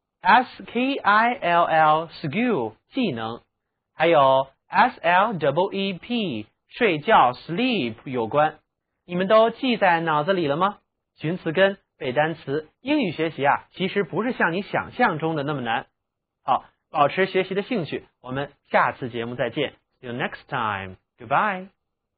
C: skill skill 技能，还有 sleep 睡觉 sleep 有关。你们都记在脑子里了吗？寻词根背单词，英语学习啊其实不是像你想象中的那么难。好，保持学习的兴趣，我们下次节目再见。 See you next time. Goodbye.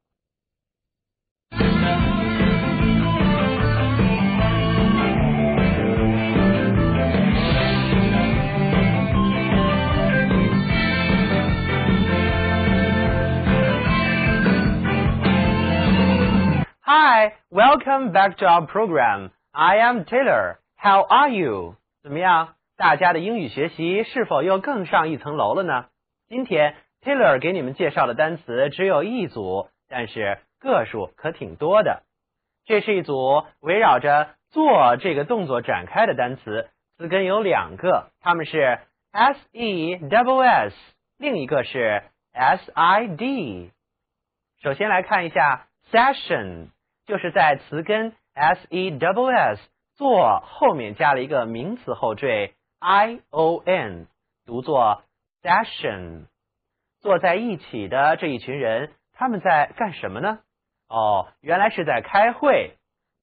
C: Hi, welcome back to our program. I am Taylor. How are you? 怎么样？大家的英语学习是否又更上一层楼了呢？今天 Taylor 给你们介绍的单词只有一组，但是个数可挺多的。这是一组围绕着做这个动作展开的单词，词根有两个，它们是 S E S S， 另一个是 S I D。 首先来看一下 session， 就是在词根 S E S S 做后面加了一个名词后缀 I O N， 读作 session。 坐在一起的这一群人，他们在干什么呢？哦，原来是在开会。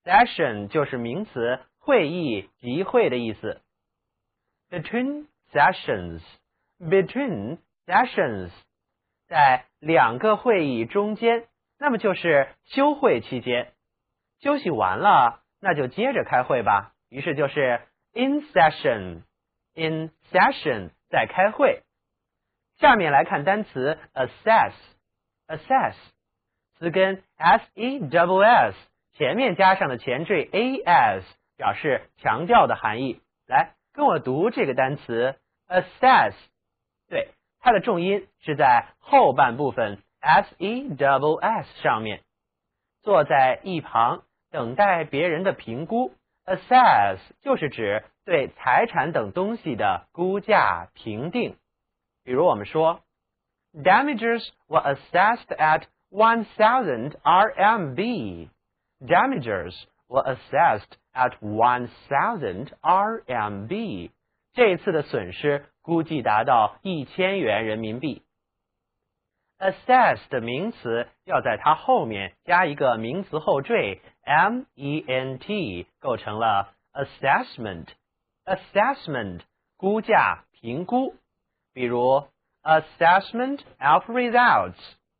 C: Session 就是名词，会议、集会的意思。Between sessions, between sessions， 在两个会议中间，那么就是休会期间。休息完了，那就接着开会吧。于是就是 in session, in session， 在开会。下面来看单词 assess, assess， 词根 s e s s， 前面加上的前缀 as， 表示强调的含义。来，跟我读这个单词 assess， 对，它的重音是在后半部分 s e s s 上面。坐在一旁等待别人的评估， assess 就是指对财产等东西的估价评定。比如我们说 Damages were assessed at one thousand R M B. Damages were assessed at one thousand R M B. 这一次的损失估计达到一千元人民币。Assess 的名词要在它后面加一个名词后缀 M E N T， 构成了 assessment. Assessment 估价评估。比如 assessment of results，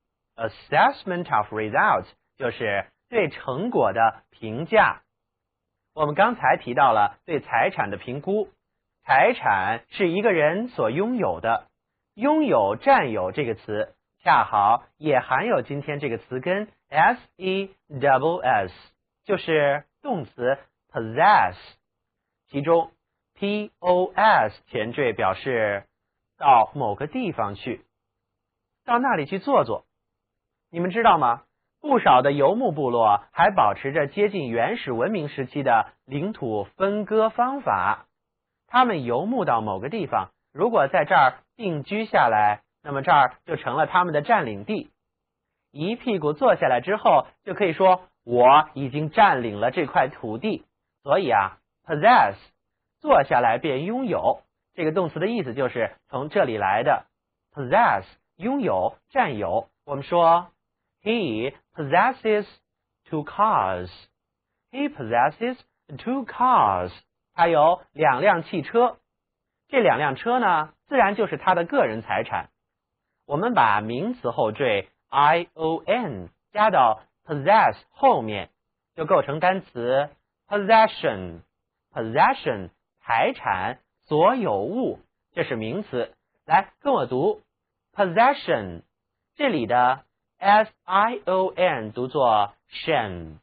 C: assessment of results 就是对成果的评价。我们刚才提到了对财产的评估，财产是一个人所拥有的，拥有、占有这个词恰好也含有今天这个词根 s e s s， 就是动词 possess， 其中 p o s 前缀表示到某个地方去，到那里去坐坐。你们知道吗？不少的游牧部落还保持着接近原始文明时期的领土分割方法。他们游牧到某个地方，如果在这儿定居下来，那么这儿就成了他们的占领地。一屁股坐下来之后，就可以说我已经占领了这块土地。所以啊 possess 坐下来便拥有，这个动词的意思就是从这里来的。 possess 拥有、占有。我们说 He possesses two cars. He possesses two cars. 他有两辆汽车。这两辆车呢，自然就是他的个人财产。我们把名词后缀 I O N 加到 possess 后面，就构成单词 possession. Possession 财产、所有物，这是名词。来，跟我读 possession， 这里的 S I O N 读作 shen。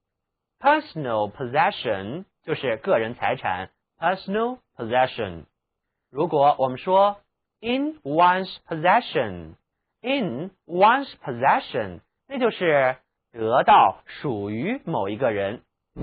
C: Personal possession 就是个人财产 personal possession。 如果我们说 in one's possession, in one's possession， 那就是得到、属于某一个人。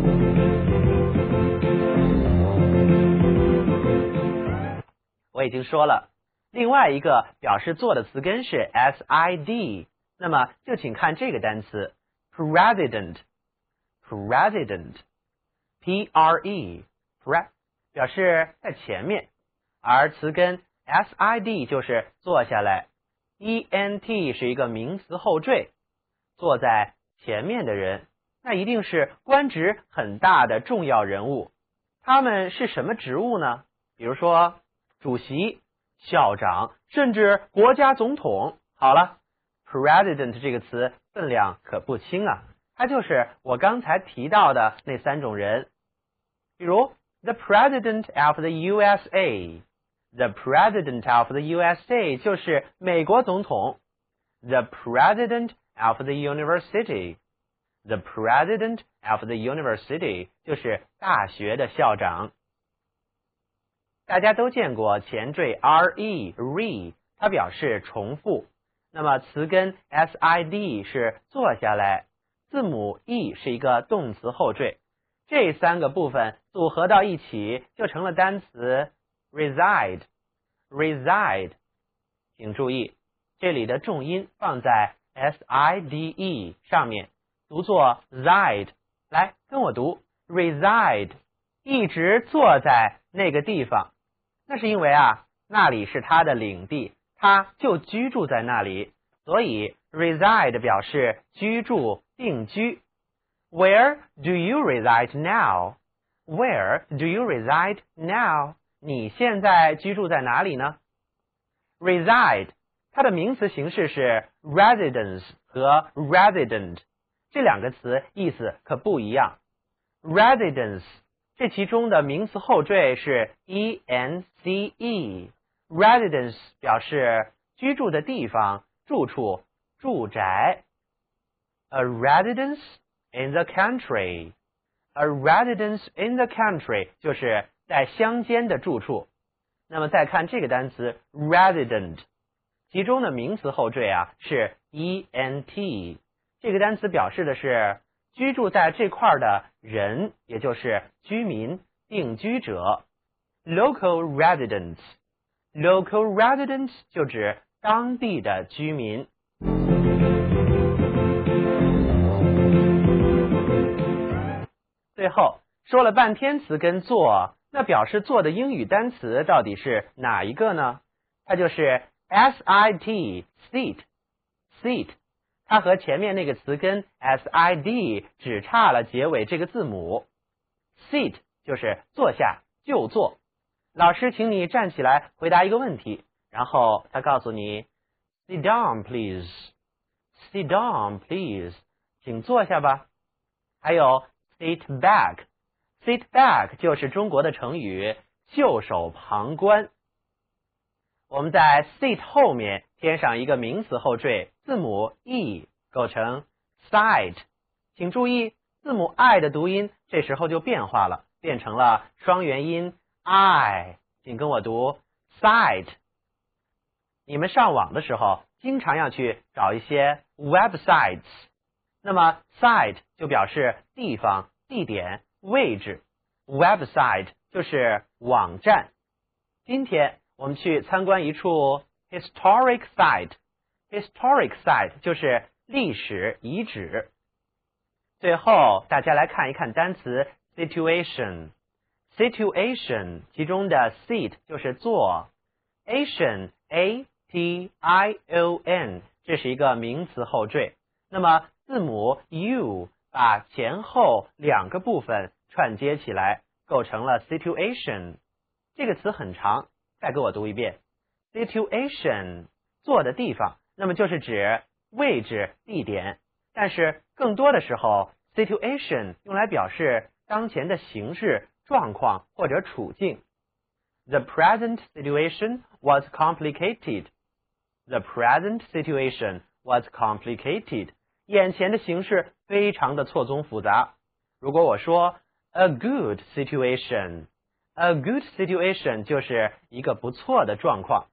C: 我已经说了，另外一个表示做的词根是 S I D， 那么就请看这个单词 president。 president P R E pre 表示在前面，而词根 S I D 就是坐下来， E N T 是一个名词后缀，坐在前面的人，那一定是官职很大的重要人物。他们是什么职务呢？比如说主席、校长，甚至国家总统。好了 president 这个词分量可不轻啊，它就是我刚才提到的那三种人。比如 the president of the U S A， the president of the U S A 就是美国总统。 the president of the university， the president of the university 就是大学的校长。大家都见过前缀 re re， 它表示重复。那么词根 S I D 是坐下来，字母 e 是一个动词后缀，这三个部分组合到一起就成了单词 reside。 reside 请注意，这里的重音放在 S I D E 上面，读作 zide。 来，跟我读 reside， 一直坐在那个地方。那是因为啊，那里是他的领地，他就居住在那里，所以 reside 表示居住、定居。 Where do you reside now? Where do you reside now? 你现在居住在哪里呢？ Reside 它的名词形式是 residence 和 resident， 这两个词意思可不一样。Residence 这其中的名词后缀是 E N C E， Residence 表示居住的地方、住处、住宅。A residence in the country. A residence in the country 就是在乡间的住处。那么再看这个单词 resident， 其中的名词后缀啊是 E N T， 这个单词表示的是居住在这块的人，也就是居民、定居者。Local residents， Local residents 就指当地的居民。最后说了半天词根做，那表示做的英语单词到底是哪一个呢？它就是 S I T sit sit， 它和前面那个词根 S I D 只差了结尾这个字母。 sit 就是坐下就坐，老师请你站起来回答一个问题，然后他告诉你 sit down please sit down please， 请坐下吧。还有sit back sit back 就是中国的成语袖手旁观。我们在 sit 后面添上一个名词后缀字母 e 构成 sight， 请注意字母 i 的读音这时候就变化了，变成了双元音 i， 请跟我读 sight。 你们上网的时候经常要去找一些 websites， 那么 site 就表示地方、地点、位置， website 就是网站。今天我们去参观一处 historic site， historic site 就是历史遗址。最后大家来看一看单词 situation， situation 其中的 sit 就是坐， ation A T I O N 这是一个名词后缀，那么字母 U 把前后两个部分串接起来，构成了 situation。 这个词很长，再给我读一遍 situation， 坐的地方，那么就是指位置、地点，但是更多的时候 situation 用来表示当前的形势、状况或者处境。 The present situation was complicated. The present situation was complicated. 眼前的形势非常的错综复杂。如果我说 a good situation， a good situation 就是一个不错的状况。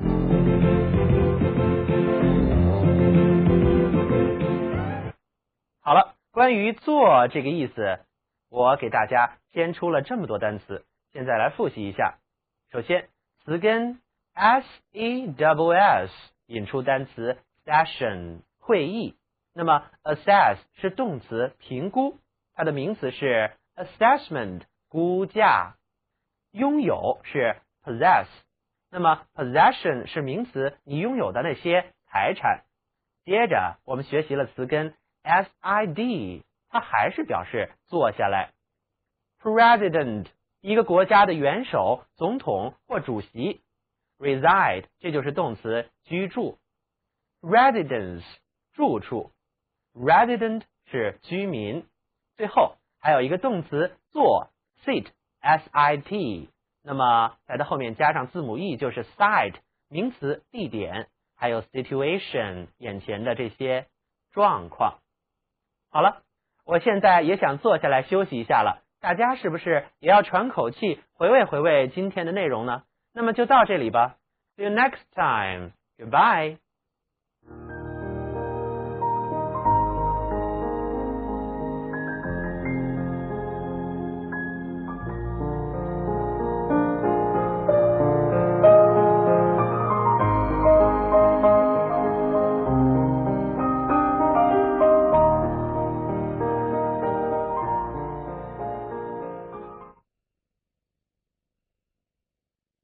C: 好了，关于做这个意思，我给大家先出了这么多单词，现在来复习一下。首先，词根 S E S S 引出单词 session 会议，那么 assess 是动词评估，它的名词是 assessment 估价。拥有是 possess， 那么 possession 是名词，你拥有的那些财产。接着我们学习了词根 S I D， 它还是表示坐下来。President 一个国家的元首、总统或主席。Reside 这就是动词居住。Residence 住处。Resident 是居民。最后还有一个动词坐 sit S I T， 那么在它后面加上字母 e 就是 site， 名词地点，还有 situation 眼前的这些状况。好了，我现在也想坐下来休息一下了，大家是不是也要喘口气，回味回味今天的内容呢？那么就到这里吧。See you next time. Goodbye.